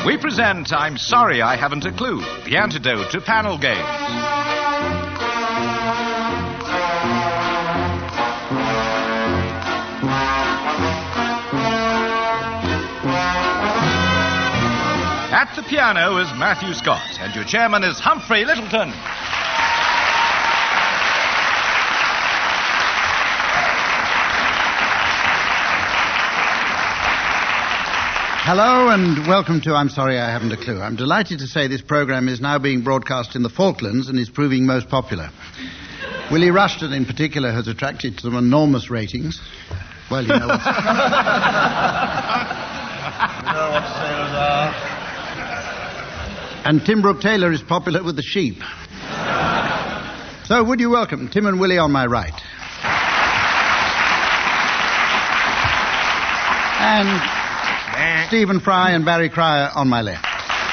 We present I'm Sorry I Haven't a Clue, the antidote to panel games. At the piano is Matthew Scott, and your chairman is Humphrey Littleton. Hello and welcome to I'm Sorry I Haven't a Clue. I'm delighted to say this programme is now being broadcast in the Falklands and is proving most popular. Willie Rushton in particular has attracted some enormous ratings. Well, you know what sailors are. And Tim Brooke-Taylor is popular with the sheep. So would you welcome Tim and Willie on my right. And Stephen Fry and Barry Cryer on my left.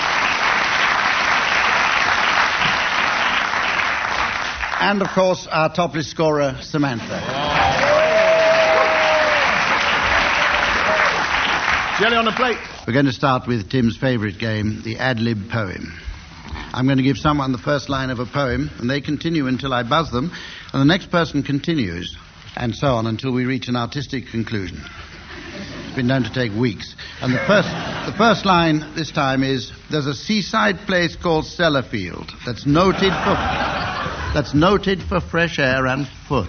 And, of course, our topless scorer, Samantha. Jelly on the plate. We're going to start with Tim's favourite game, the ad-lib poem. I'm going to give someone the first line of a poem, and they continue until I buzz them, and the next person continues, and so on until we reach an artistic conclusion. It's been known to take weeks. And the first line this time is, there's a seaside place called Sellafield that's noted for fresh air and fun.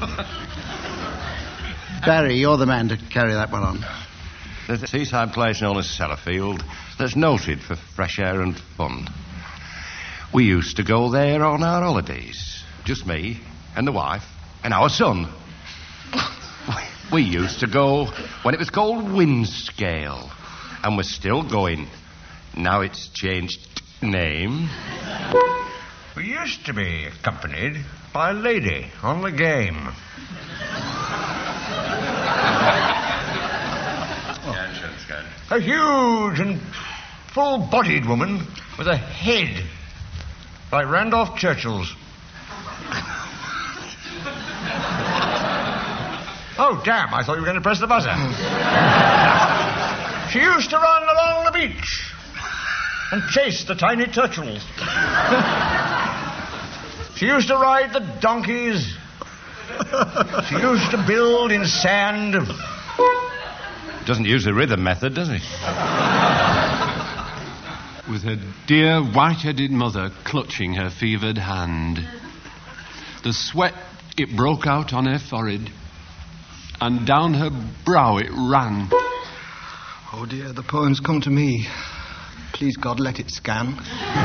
Barry, you're the man to carry that one on. There's a seaside place known as Sellafield that's noted for fresh air and fun. We used to go there on our holidays. Just me and the wife and our son. We used to go when it was called Windscale, and we're still going. Now it's changed name. We used to be accompanied by a lady on the game. A huge and full-bodied woman with a head like Randolph Churchill's. Oh, damn, I thought you were going to press the buzzer. She used to run along the beach and chase the tiny turtles. She used to ride the donkeys. She used to build in sand. Doesn't use the rhythm method, does he? With her dear white-headed mother clutching her fevered hand. The sweat, it broke out on her forehead, and down her brow it ran. Oh dear, the poem's come to me. Please God, let it scan.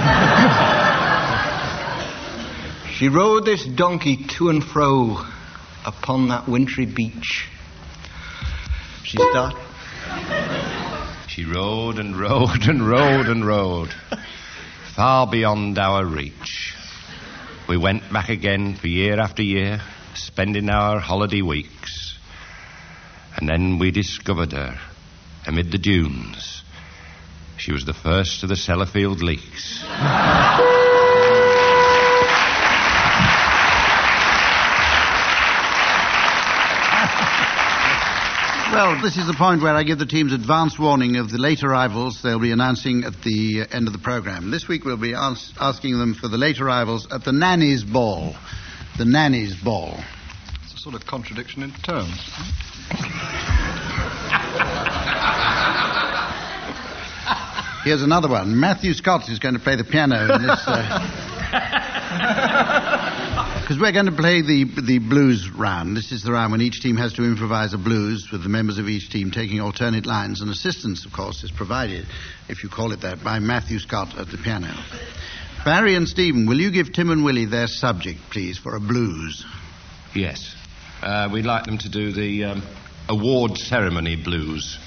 She rode this donkey to and fro upon that wintry beach. She rode and rode and rode and rode, far beyond our reach. We went back again for year after year, spending our holiday weeks. And then we discovered her amid the dunes. She was the first of the Sellafield leaks. Well, this is the point where I give the teams advance warning of the late arrivals they'll be announcing at the end of the programme. This week we'll be asking them for the late arrivals at the Nanny's Ball. The Nanny's Ball. It's a sort of contradiction in terms. Here's another one. Matthew Scott is going to play the piano in this... Because we're going to play the blues round. This is the round when each team has to improvise a blues with the members of each team taking alternate lines, and assistance, of course, is provided, if you call it that, by Matthew Scott at the piano. Barry and Stephen, will you give Tim and Willie their subject, please, for a blues? Yes. We'd like them to do the award ceremony blues.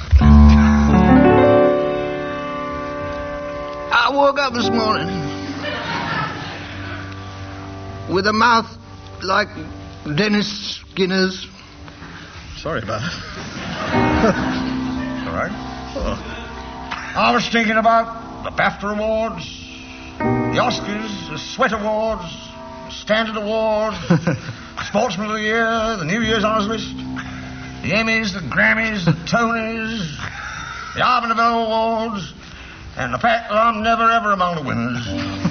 I woke up this morning with a mouth like Dennis Skinner's. Sorry about it. All right. Oh. I was thinking about the BAFTA Awards, the Oscars, the Sweat Awards, the Standard Awards, Sportsman of the Year, the New Year's Honours List, the Emmys, the Grammys, the Tonys, the Arbor Novel Awards, And the fact that I'm never ever among the winners.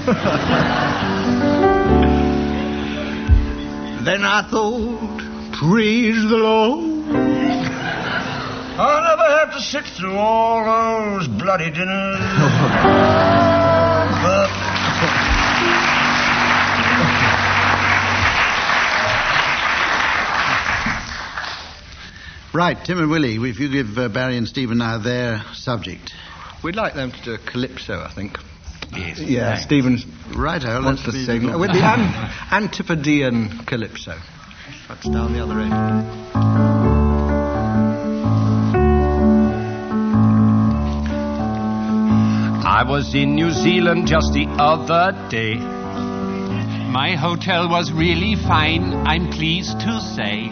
Then I thought, praise the Lord. I'll never have to sit through all those bloody dinners. Right, Tim and Willie, if you give Barry and Stephen now their subject. We'd like them to do a calypso, I think. Yes. Yeah, Thanks. Stephen's Righto, wants let's to be- sing with the Antipodean calypso. That's down the other end. I was in New Zealand just the other day. My hotel was really fine, I'm pleased to say.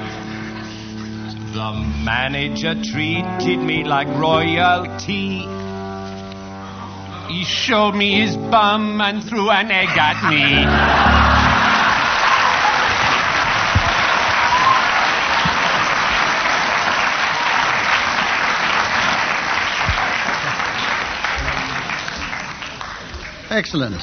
The manager treated me like royalty. He showed me his bum and threw an egg at me. Excellent.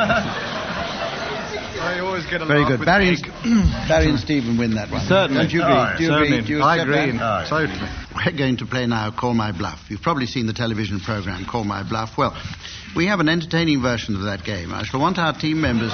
You always get a Very laugh good. with Barry egg. and Stephen win that one. Certainly. Don't you agree? Oh, Do you certainly. agree? Do you I accept agree. that? Totally. We're going to play now Call My Bluff. You've probably seen the television program Call My Bluff. Well, we have an entertaining version of that game. I shall want our team members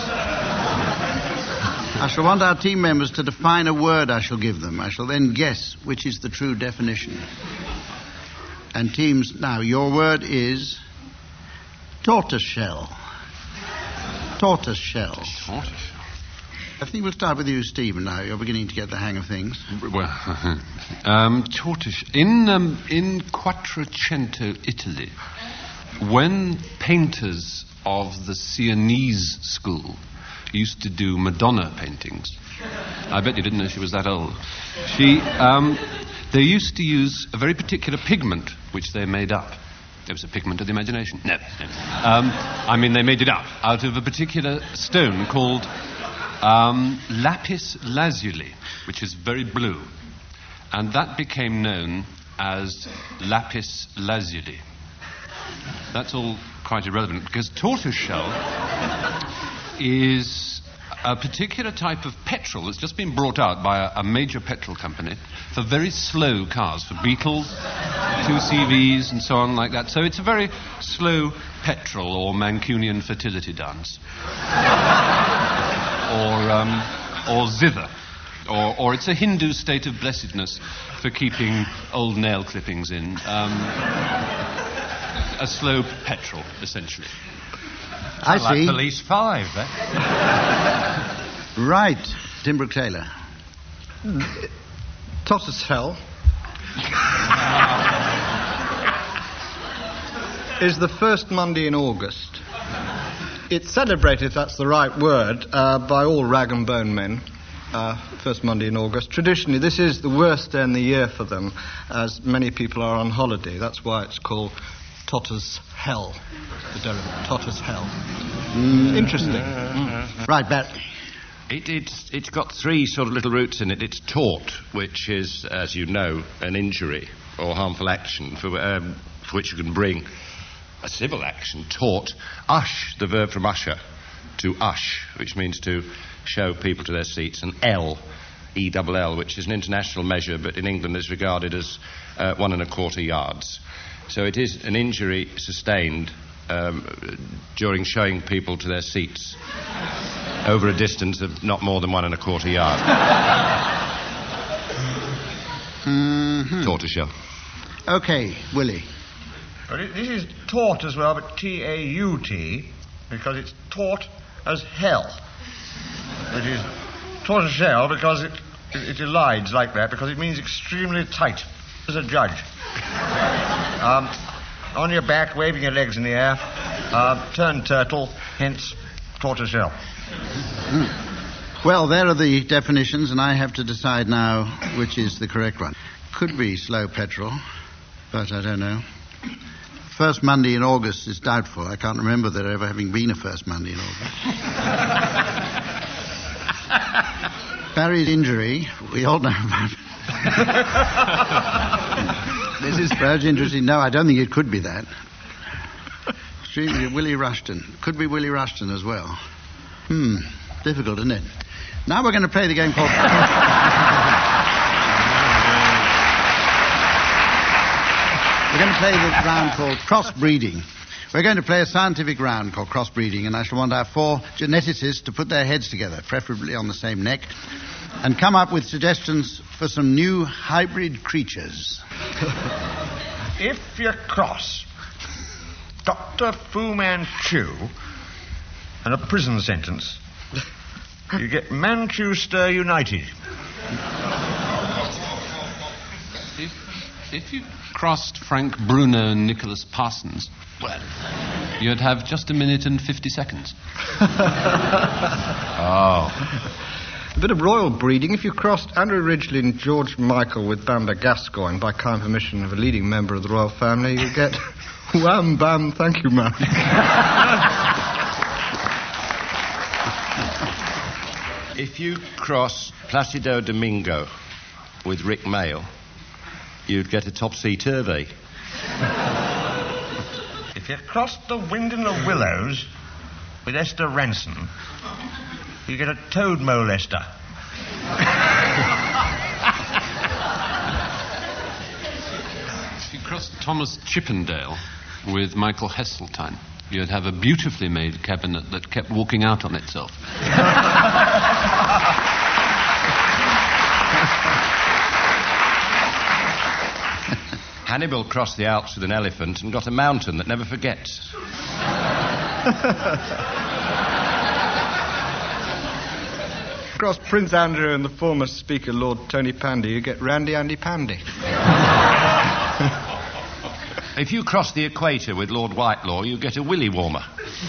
to define a word I shall give them. I shall then guess which is the true definition. And teams, now your word is tortoiseshell. Tortoiseshell. I think we'll start with you, Stephen, now. You're beginning to get the hang of things. Well, tortoise. In Quattrocento, Italy, when painters of the Sienese school used to do Madonna paintings, I bet you didn't know she was that old. They used to use a very particular pigment which they made up. It was a pigment of the imagination. No. They made it up out of a particular stone called lapis lazuli, which is very blue. And that became known as lapis lazuli. That's all quite irrelevant, because tortoiseshell is a particular type of petrol that's just been brought out by a major petrol company for very slow cars, for Beetles, 2CVs and so on like that. So it's a very slow petrol or Mancunian fertility dance. Or zither. Or it's a Hindu state of blessedness for keeping old nail clippings in. A slow petrol, essentially. I Like see. Police 5, eh? Right. Tim Brooke Taylor. Tortoiseshell is the first Monday in August. It's celebrated, if that's the right word, by all rag and bone men. First Monday in August. Traditionally, this is the worst day in the year for them, as many people are on holiday. That's why it's called Tortoiseshell. The derivation, Tortoiseshell. Interesting. Right, Barry. It's got three sort of little roots in it. It's tort, which is, as you know, an injury or harmful action for which you can bring a civil action. Tort. Ush, the verb from usher, to ush, which means to show people to their seats. And L, E-double-L, which is an international measure, but in England is regarded as 1 1/4 yards. So it is an injury sustained during showing people to their seats over a distance of not more than 1 1/4 yard. Tortoiseshell. Okay, Willie. But this is taut as well, but T-A-U-T, because it's taut as hell. It is tortoiseshell because it elides like that, because it means extremely tight as a judge. On your back, waving your legs in the air, turn turtle, hence tortoiseshell. Well, there are the definitions, and I have to decide now which is the correct one. Could be slow petrol, but I don't know. First Monday in August is doubtful. I can't remember there ever having been a first Monday in August. Barry's injury, we all know about. This is very interesting. No, I don't think it could be that. Extremely Willie Rushton. Could be Willie Rushton as well. Difficult, isn't it? Now we're going to play the game called... We're going to play the round called crossbreeding. We're going to play a scientific round called crossbreeding, and I shall want our 4 geneticists to put their heads together, preferably on the same neck, and come up with suggestions for some new hybrid creatures. If you cross Dr. Fu Manchu and a prison sentence, you get Manchester United. If you crossed Frank Bruno and Nicholas Parsons, well, you'd have just 1 minute and 50 seconds. Oh. A bit of royal breeding. If you crossed Andrew Ridgeley and George Michael with Banda Gascoigne by kind permission of a leading member of the royal family, you get wham, bam, thank you, man. If you cross Placido Domingo with Rick Mail, you'd get a topsy-turvy. If you crossed the Wind in the Willows with Esther Ransom, you get a toad molester. If you crossed Thomas Chippendale with Michael Heseltine, you'd have a beautifully made cabinet that kept walking out on itself. Hannibal crossed the Alps with an elephant and got a mountain that never forgets. Cross Prince Andrew and the former Speaker Lord Tony Pandy, you get Randy Andy Pandy. If you cross the equator with Lord Whitelaw, you get a willy warmer.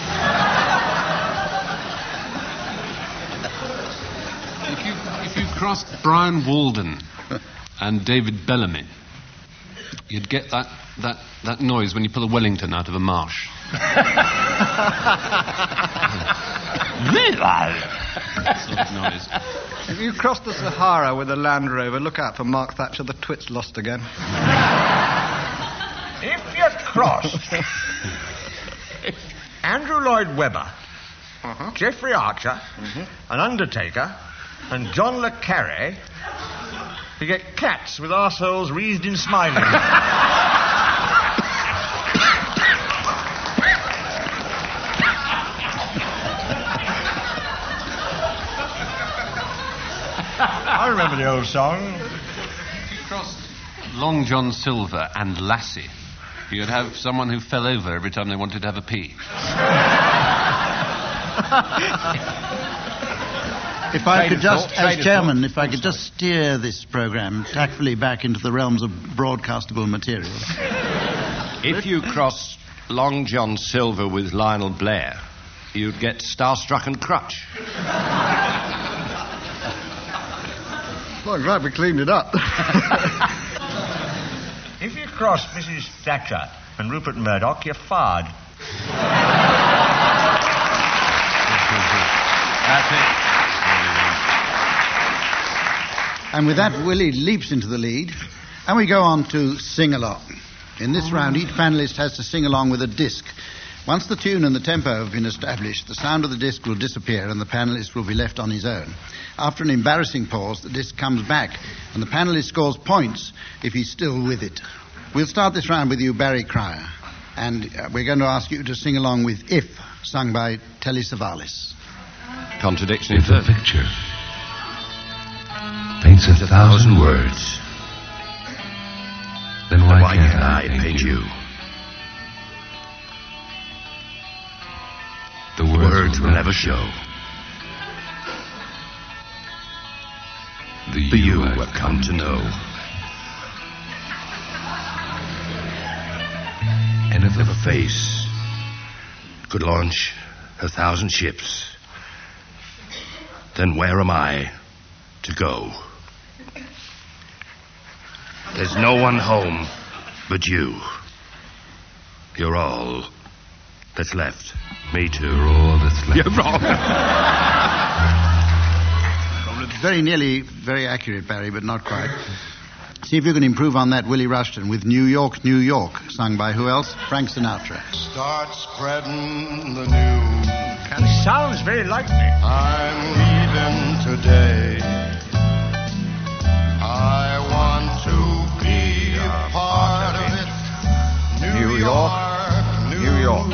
If you crossed Brian Walden and David Bellamy, you'd get that noise when you pull a Wellington out of a marsh. Sort of noise. If you cross the Sahara with a Land Rover, look out for Mark Thatcher, the twit's lost again. If you cross Andrew Lloyd Webber, Jeffrey Archer, an Undertaker, and John Le Carre, you get cats with arseholes wreathed in smiling. I remember the old song. If you crossed Long John Silver and Lassie, you'd have someone who fell over every time they wanted to have a pee. If I could just, as chairman, if I could just steer this programme tactfully back into the realms of broadcastable material. If you cross Long John Silver with Lionel Blair, you'd get Starstruck and Crutch. Well, I'm glad we cleaned it up. If you cross Mrs. Thatcher and Rupert Murdoch, you're fired. That's it. And with that, Willie leaps into the lead, and we go on to sing-along. In this round, each panellist has to sing along with a disc. Once the tune and the tempo have been established, the sound of the disc will disappear and the panellist will be left on his own. After an embarrassing pause, the disc comes back, and the panellist scores points if he's still with it. We'll start this round with you, Barry Cryer, and we're going to ask you to sing along with If, sung by Telly Savalas. Contradiction If a picture paints 1,000 words, then why can't I paint you? The words will never show the you I've come to know. And if a face could launch 1,000 ships, then where am I to go? There's no one home but you. You're all that's left. Me too. You're all that's left. You're wrong. Very nearly very accurate, Barry, but not quite. See if you can improve on that Willie Rushton with New York, New York, sung by who else? Frank Sinatra. Start spreading the news. And sounds very like me. I'm leaving today. I want to be a part of it. New York, New York.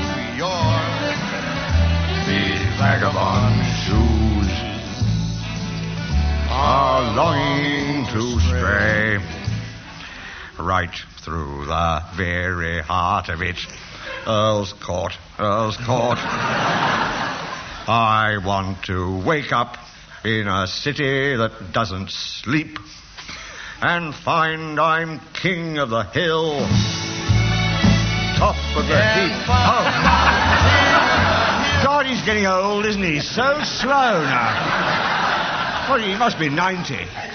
These vagabond shoes Are longing to stray right through the very heart of it. Earl's Court, Earl's Court. I want to wake up in a city that doesn't sleep and find I'm king of the hill, top of the heap. Oh. God, he's getting old, isn't he? So slow now. Well, he must be 90.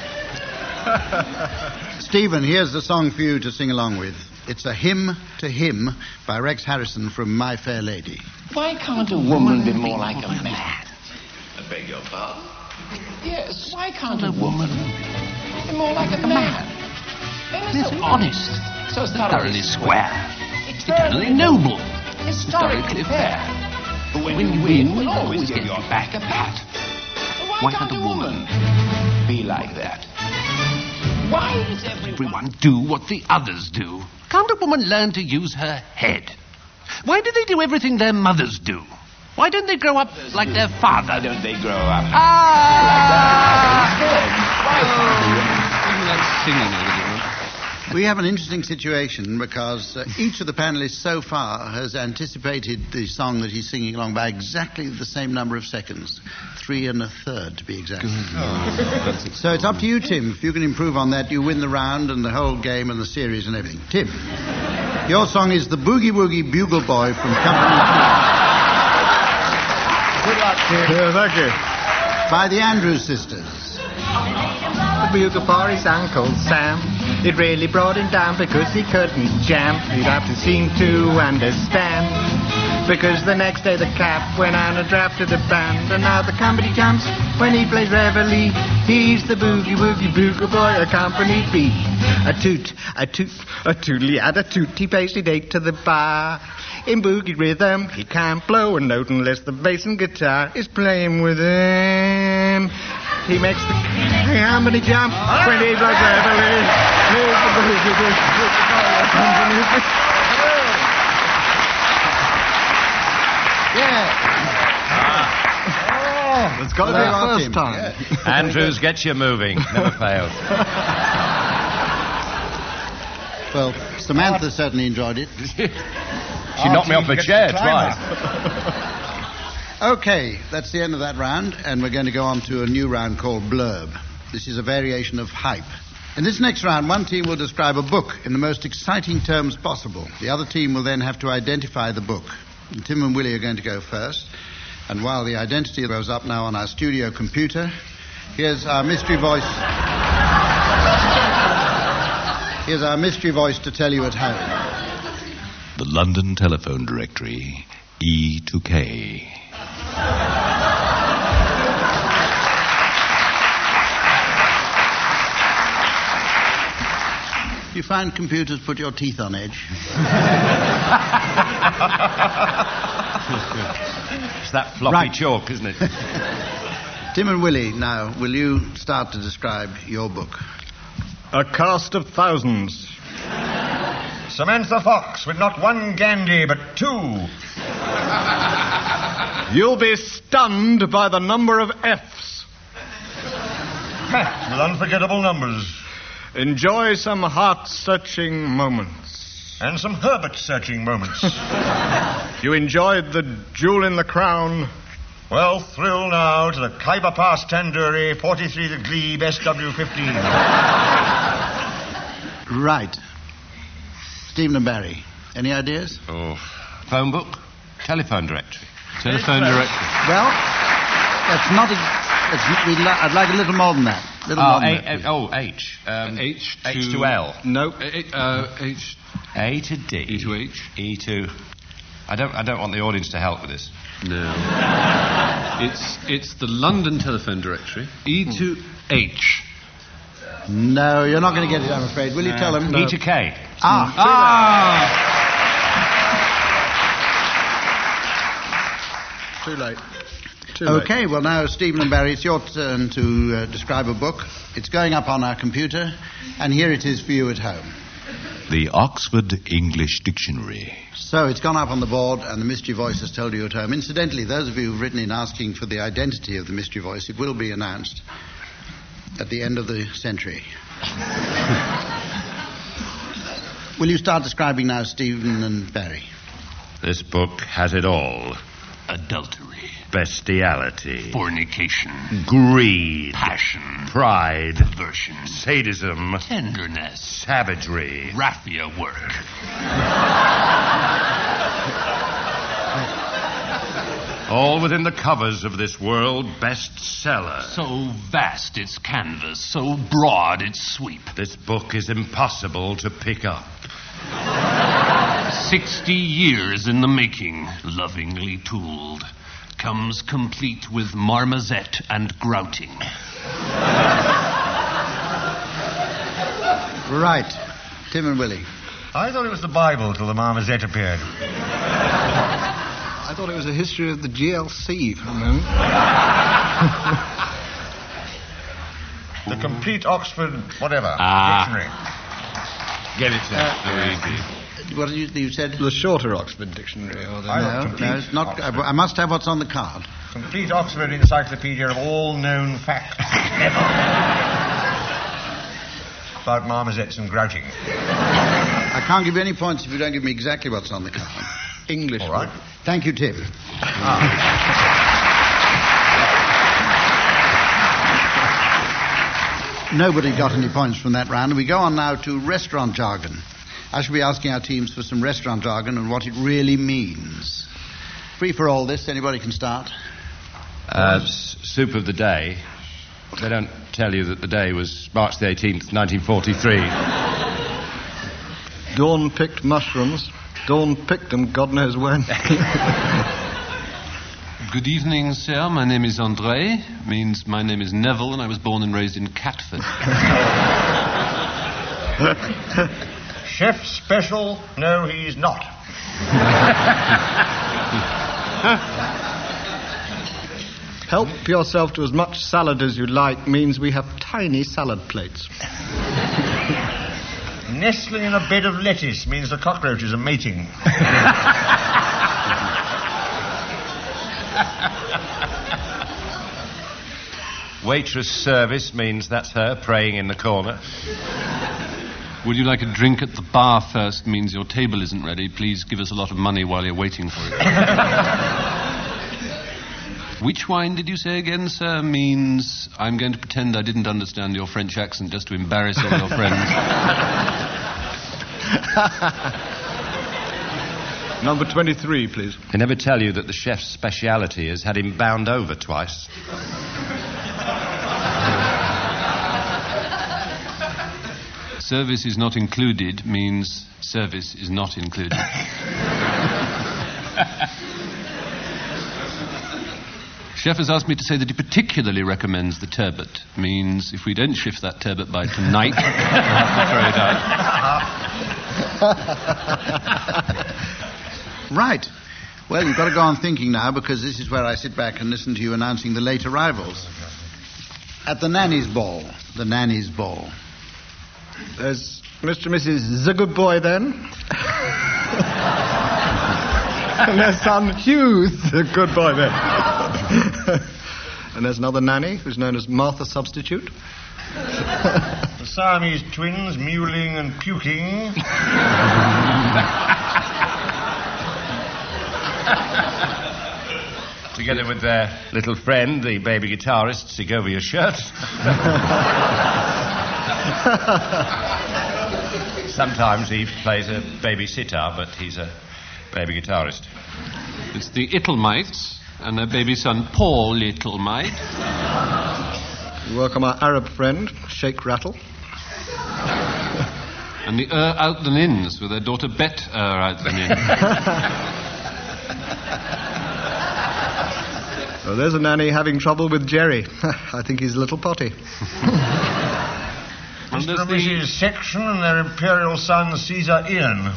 Stephen, here's the song for you to sing along with. It's a hymn to him by Rex Harrison from My Fair Lady. Why can't a woman be more like a man? I beg your pardon? Yes, why can't a woman be more like a man? They're so honest, so thoroughly square, eternally noble, historically fair. But when you win, we'll always get your back a pat. Why can't a woman be like that? Why does everyone do what the others do? Can't a woman learn to use her head? Why do they do everything their mothers do? Why don't they grow up like their father? Why don't they grow up like That's singing a little bit. We have an interesting situation because each of the panelists so far has anticipated the song that he's singing along by exactly the same number of seconds. 3 1/3 to be exact. So it's up to you, Tim. If you can improve on that, you win the round and the whole game and the series and everything. Tim, your song is The Boogie Woogie Bugle Boy from Company 2. Good luck, Tim. Yeah, thank you. By the Andrews Sisters. The bugle for his Uncle Sam. It really brought him down because he couldn't jam. He'd have to seem to understand. Because the next day the Cap went on and drafted a band. And now the company jumps when he plays reveille. He's the boogie woogie bugle boy of Company B. A toot, a toot, a tootly and a toot. He pays it 8 to the bar. In boogie rhythm, he can't blow a note unless the bass and guitar is playing with him. He makes the company jump when he plays reveille. He's the boogie woogie bugle boy of Company B. Yeah. It's got to be our first time. Yeah. Andrews gets you moving. Never fails. Well, Samantha certainly enjoyed it. She knocked me off a chair twice. Okay, that's the end of that round, and we're going to go on to a new round called Blurb. This is a variation of Hype. In this next round, one team will describe a book in the most exciting terms possible. The other team will then have to identify the book. And Tim and Willie are going to go first. And while the identity goes up now on our studio computer, here's our mystery voice. Here's our mystery voice to tell you at home. The London Telephone Directory, E to K. You find computers put your teeth on edge? It's that floppy chalk, isn't it? Tim and Willie, now, will you start to describe your book? A cast of thousands. Samantha Fox with not one Gandhi but 2. You'll be stunned by the number of F's. With unforgettable numbers. Enjoy some heart-searching moments. And some Herbert-searching moments. You enjoyed the Jewel in the Crown. Well, thrill now to the Khyber Pass Tandoori 43 the Glebe SW15. Right. Stephen and Barry, any ideas? Oh, phone book? Telephone directory. Telephone directory. Well, that's not... I'd like a little more than that. H. H to... H to L. No. H... A to D. E to H. E to... I don't want the audience to help with this. No. It's the London Telephone Directory. E to H. No, you're not going to get it, I'm afraid. Will you tell him? No. E2K. Too late. Too late. Okay, well now, Stephen and Barry, it's your turn to describe a book. It's going up on our computer, and here it is for you at home. The Oxford English Dictionary. So it's gone up on the board, and the Mystery Voice has told you at home. Incidentally, those of you who've written in asking for the identity of the Mystery Voice, it will be announced at the end of the century. Will you start describing now, Stephen and Barry? This book has it all. Adultery. Bestiality. Fornication. Greed. Passion. Pride. Perversion. Sadism. Tenderness. Savagery. Raffia work. All within the covers of this world bestseller. So vast its canvas, so broad its sweep. This book is impossible to pick up. 60 years in the making, lovingly tooled. Comes complete with marmoset and grouting. Right. Tim and Willie. I thought it was the Bible till the marmoset appeared. I thought it was a history of the GLC for a moment. The complete Oxford whatever dictionary. Get it, Luigi. What did you said? The shorter Oxford Dictionary. Or the No, it's not. I must have what's on the card. Complete Oxford Encyclopedia of all known facts ever. About marmosets and grouting. I can't give you any points if you don't give me exactly what's on the card. English. All right. Thank you, Tim. Nobody got any points from that round. We go on now to restaurant jargon. I shall be asking our teams for some restaurant jargon and what it really means. Free for all this. Anybody can start. Soup of the day. They don't tell you that the day was March the 18th, 1943. Dawn picked mushrooms. Dawn picked them, God knows when. Good evening, sir. My name is André. Means my name is Neville, and I was born and raised in Catford. Chef special? No, he's not. Help yourself to as much salad as you like means we have tiny salad plates. Nestling in a bed of lettuce means the cockroaches are mating. Waitress service means that's her praying in the corner. Would you like a drink at the bar first means your table isn't ready. Please give us a lot of money while you're waiting for it. Which wine did you say again, sir? Means I'm going to pretend I didn't understand your French accent just to embarrass all your friends. Number 23, please. They never tell you that the chef's speciality has had him bound over twice. Service is not included means service is not included. Chef has asked me to say that he particularly recommends the turbot. Means if we don't shift that turbot by tonight, we'll have to throw it out. Right. Well, you've got to go on thinking now, because this is where I sit back and listen to you announcing the late arrivals. At the nanny's ball. The nanny's ball. There's Mr. and Mrs. The Good Boy, then. And their son Hugh, the good boy, then. And there's another nanny who's known as Martha Substitute. The Siamese twins, mewling and puking. Together with their little friend, the baby guitarist, Segovia Shirt. Sometimes he plays a baby sitar, but he's a baby guitarist. It's the Ittlemites and their baby son, Paul Littlemite. We welcome our Arab friend, Sheikh Rattle. And the Outlanins with their daughter Bet Outlanin. Well, there's a nanny having trouble with Jerry. I think he's a little potty. Mr. and Mrs. Section and their imperial son, Caesar Ian.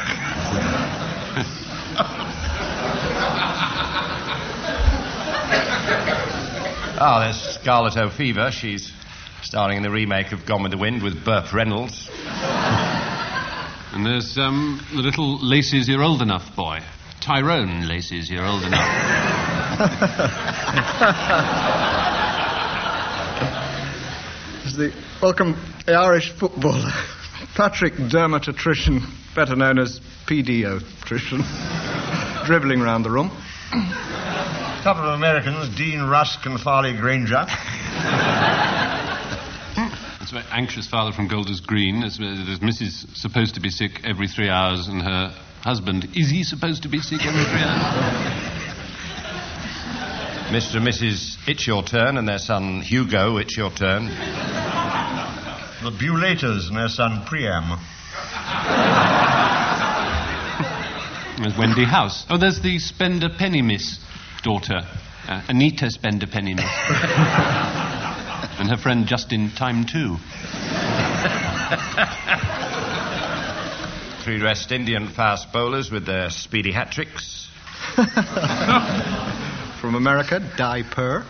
There's Scarlett O'Fever. She's starring in the remake of Gone with the Wind with Burt Reynolds. And there's the little Laces You're Old Enough boy. Tyrone Laces You're Old Enough. Welcome, the Irish footballer, Patrick Dermot Attrition, better known as PDO Attrition, dribbling round the room. A couple of Americans, Dean Rusk and Farley Granger. That's an anxious father from Golders Green. There's Mrs. supposed to be sick every 3 hours, and her husband, is he supposed to be sick every 3 hours? Mr. and Mrs. It's Your Turn and their son Hugo, It's Your Turn. The Bulaters and their son Priam. There's Wendy House. Oh, there's the Spender Penny Miss daughter, Anita Spender Penny Miss. And her friend Justin Time 2. 3 West Indian fast bowlers with their speedy hat-tricks. From America, Di Purr.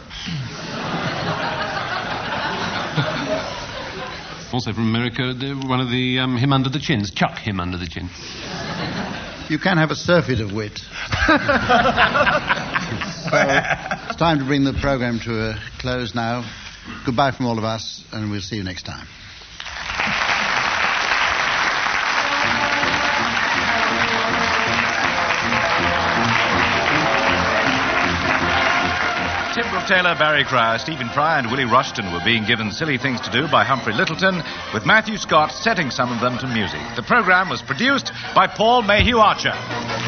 Also from America, one of the Him Under the Chins. Chuck Him Under the Chin. You can have a surfeit of wit. Well, it's time to bring the programme to a close now. Goodbye from all of us, and we'll see you next time. Tim Brooke Taylor, Barry Cryer, Stephen Fry and Willie Rushton were being given silly things to do by Humphrey Littleton, with Matthew Scott setting some of them to music. The programme was produced by Paul Mayhew Archer.